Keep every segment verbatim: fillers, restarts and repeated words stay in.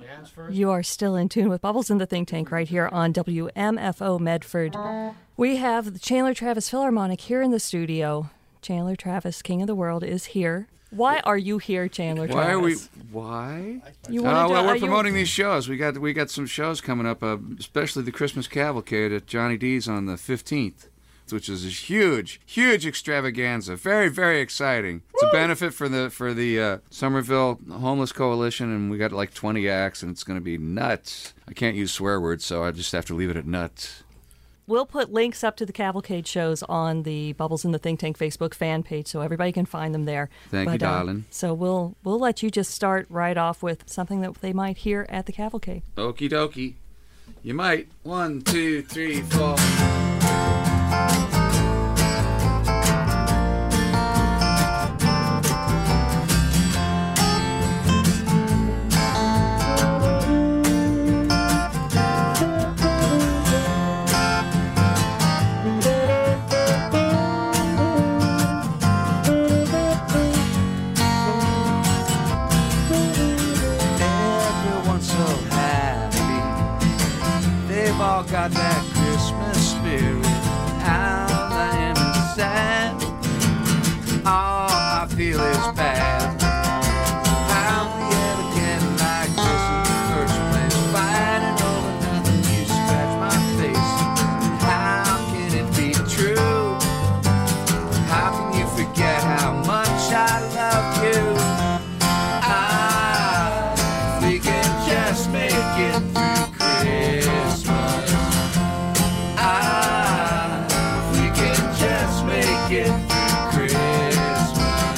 You are still in tune with Bubbles in the Think Tank right here on W M F O Medford. We have the Chandler Travis Philharmonic here in the studio. Chandler Travis, King of the World, is here. Why are you here, Chandler Travis? Why are we? Why? You oh, to, well, we're uh, promoting you... these shows. We got we got some shows coming up, uh, especially the Christmas Cavalcade at Johnny D's on the fifteenth, which is a huge, huge extravaganza. Very, very exciting. It's Woo! a benefit for the for the uh, Somerville Homeless Coalition, and we got like twenty acts, and it's going to be nuts. I can't use swear words, so I just have to leave it at nuts. We'll put links up to the Cavalcade shows on the Bubbles in the Think Tank Facebook fan page, so everybody can find them there. Thank but, you, uh, darling. So we'll we'll let you just start right off with something that they might hear at the Cavalcade. Okie dokie. You might. One, two, three, four. Got that Christmas spirit out there inside. All I feel is bad. How we ever get like this in the first place? Fighting over nothing, you scratch my face. How can it be true? How can you forget how much I love you? Ah, if we can just make it through Christmas. Get through Christmas.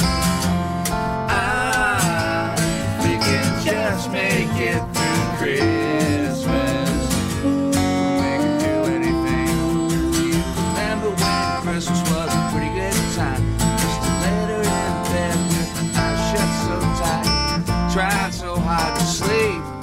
Ah, we can just make it through Christmas. We'll make it do anything. You remember when Christmas was a pretty good time? Just a later in bed with my eyes shut so tight, trying so hard to sleep.